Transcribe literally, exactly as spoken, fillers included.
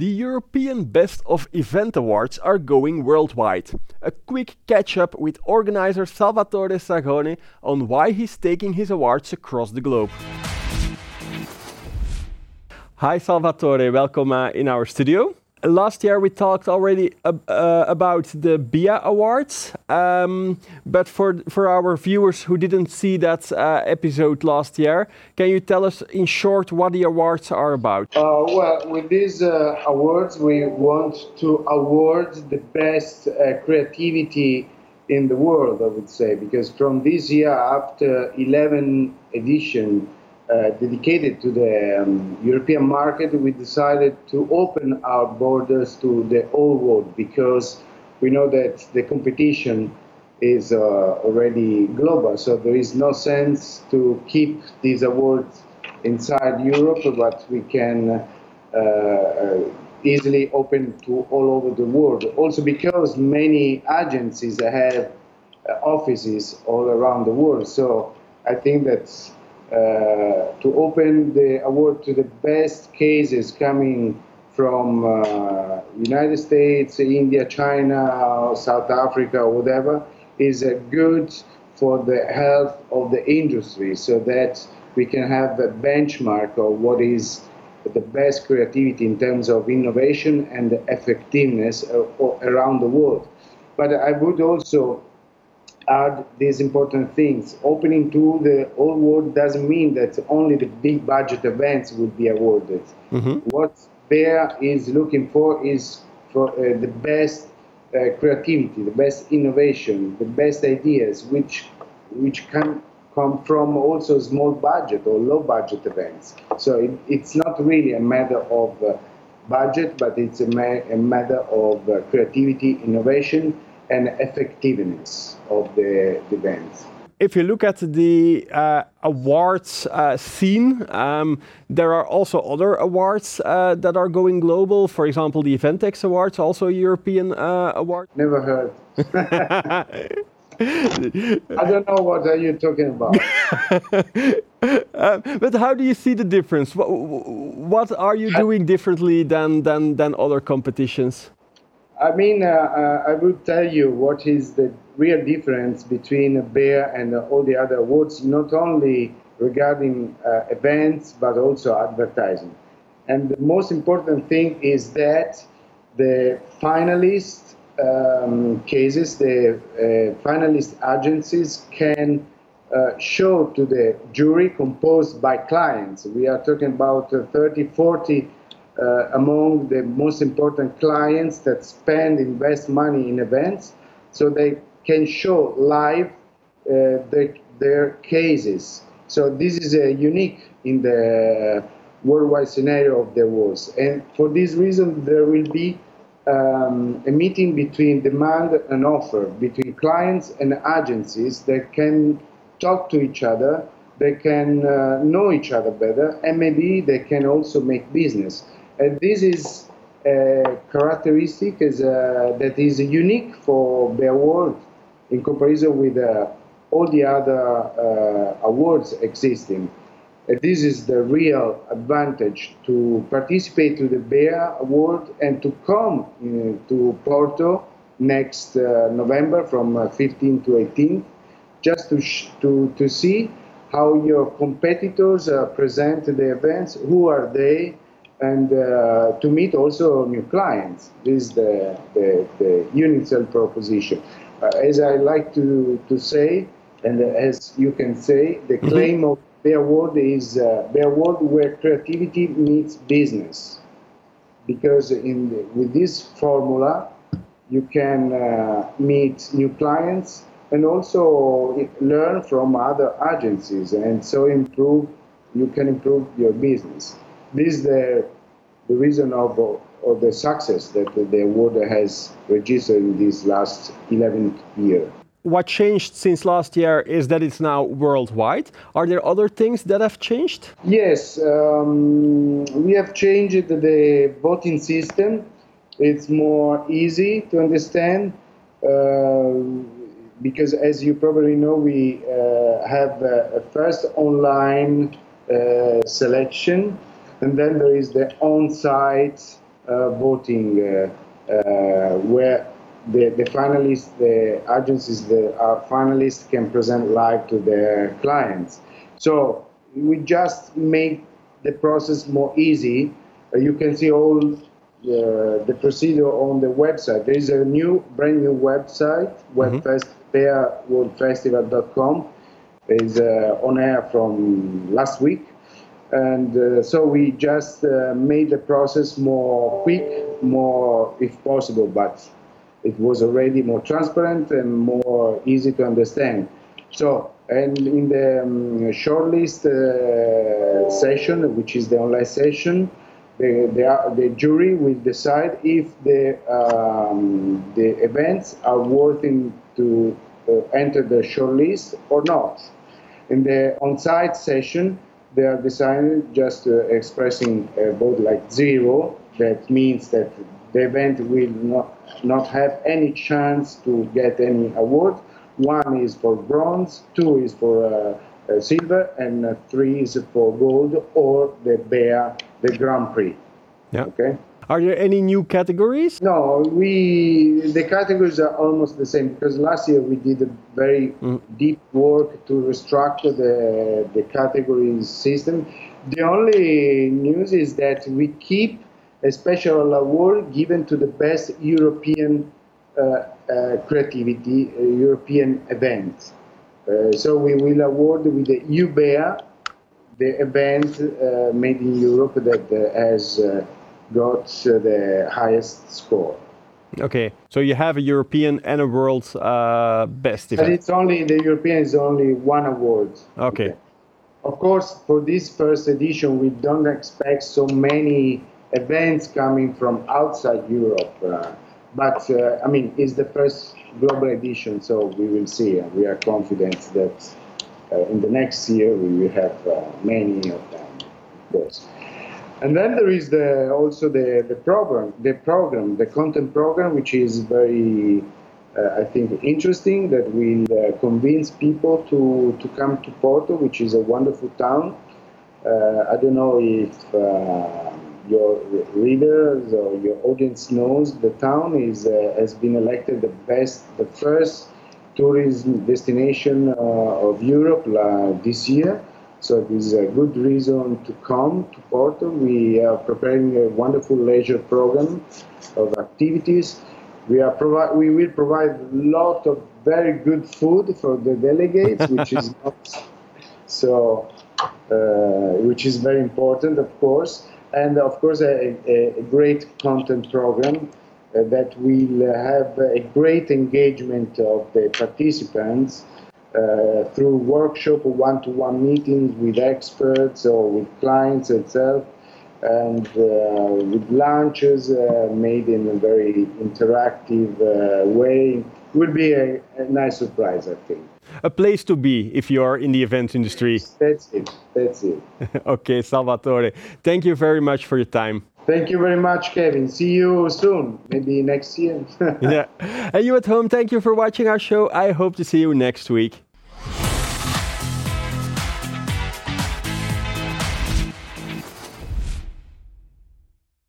The European Best of Event Awards are going worldwide. A quick catch-up with organizer Salvatore Sagone on why he's taking his awards across the globe. Hi Salvatore, welcome uh, in our studio. Last year we talked already uh, uh, about the B I A Awards, um, but for for our viewers who didn't see that uh, episode last year, can you tell us in short what the awards are about? Uh, well, with these uh, awards, we want to award the best uh, creativity in the world, I would say, because from this year, after eleven edition, Uh, dedicated to the um, European market, we decided to open our borders to the whole world because we know that the competition is uh, already global. So there is no sense to keep these awards inside Europe, but we can uh, uh, easily open to all over the world. Also because many agencies have uh, offices all around the world. So I think that Uh, to open the award to the best cases coming from uh, United States, India, China, South Africa, whatever, is uh, good for the health of the industry, so that we can have a benchmark of what is the best creativity in terms of innovation and effectiveness uh, around the world. But I would also add these important things. Opening to the whole world doesn't mean that only the big budget events would be awarded. Mm-hmm. What Bear is looking for is for uh, the best uh, creativity, the best innovation, the best ideas, which which can come from also small budget or low budget events. So it, it's not really a matter of uh, budget, but it's a, ma- a matter of uh, creativity, innovation, and effectiveness of the, the events. If you look at the uh, awards uh, scene, um, there are also other awards uh, that are going global. For example, the Eventex Awards, also a European uh, award. Never heard. I don't know what are you talking about. uh, but how do you see the difference? What, what are you doing differently than, than, than other competitions? I mean, uh, uh, I would tell you what is the real difference between Bear and uh, all the other awards, not only regarding uh, events, but also advertising. And the most important thing is that the finalist um, cases, the uh, finalist agencies can uh, show to the jury composed by clients. We are talking about uh, thirty, forty Uh, among the most important clients that spend, invest money in events, so they can show live uh, their, their cases. So this is uh, unique in the worldwide scenario of the awards. And for this reason, there will be um, a meeting between demand and offer, between clients and agencies that can talk to each other, they can uh, know each other better, and maybe they can also make business. And this is a characteristic is, uh, that is unique for the award in comparison with uh, all the other uh, awards existing. And this is the real advantage to participate to the Bear Award and to come uh, to Porto next uh, November from uh, fifteenth to eighteenth, just to, sh- to, to see how your competitors uh, present the events, who are they, and uh, to meet also new clients. This is the, the, the unique sell proposition. Uh, as I like to, to say, and as you can say, the claim mm-hmm. of the award is uh, the award where creativity meets business. Because in the, with this formula, you can uh, meet new clients and also learn from other agencies, and so improve, you can improve your business. This is the, the reason of, of the success that the award has registered in this last eleventh year. What changed since last year is that it's now worldwide. Are there other things that have changed? Yes, um, we have changed the voting system. It's more easy to understand uh, because, as you probably know, we uh, have a, a first online uh, selection, and then there is the on-site uh, voting uh, uh, where the, the finalists, the agencies, the our finalists can present live to their clients. So we just make the process more easy. Uh, you can see all the, the procedure on the website. There is a new, brand new website, Mm-hmm. webfest bear world festival dot com. Is uh, on air from last week. And uh, so we just uh, made the process more quick, more, if possible, but it was already more transparent and more easy to understand. So, and in the um, shortlist uh, session, which is the online session, the, the, the jury will decide if the, um, the events are worthy to uh, enter the shortlist or not. In the on-site session, they are decided just uh, expressing a vote like zero. That means that the event will not, not have any chance to get any award. One is for bronze, two is for uh, uh, silver, and uh, three is for gold or the bear, the Grand Prix. Yeah. Okay. Are there any new categories? No, we the categories are almost the same because last year we did a very mm. deep work to restructure the the categories system. The only news is that we keep a special award given to the best European uh, uh, creativity, uh, European event. Uh, so we will award with the U B E A, the event uh, made in Europe that uh, has. Uh, got uh, the highest score. Okay, so you have a European and a world uh, best event. But it's only, the European is only one award. Okay. Okay. Of course, for this first edition, we don't expect so many events coming from outside Europe. Uh, but, uh, I mean, it's the first global edition, so we will see. And we are confident that uh, in the next year we will have uh, many of them, of course. And then there is the, also the, the program, the program, the content program, which is very, uh, I think, interesting, that will uh, convince people to, to come to Porto, which is a wonderful town. Uh, I don't know if uh, your readers or your audience knows the town is uh, has been elected the best, the first tourism destination uh, of Europe uh, this year. So this is a good reason to come to Porto. We are preparing a wonderful leisure program of activities. We are provi- we will provide a lot of very good food for the delegates, which is not so, uh, which is very important, of course, and of course a, a, a great content program uh, that will have a great engagement of the participants. Uh, through workshop or one-to-one meetings with experts or with clients itself, and uh, with lunches uh, made in a very interactive uh, way. Will be a, a nice surprise, I think. A place to be if you are in the event industry. That's it. That's it. Okay, Salvatore. Thank you very much for your time. Thank you very much, Kevin. See you soon, maybe next year. Yeah. And you at home, thank you for watching our show. I hope to see you next week.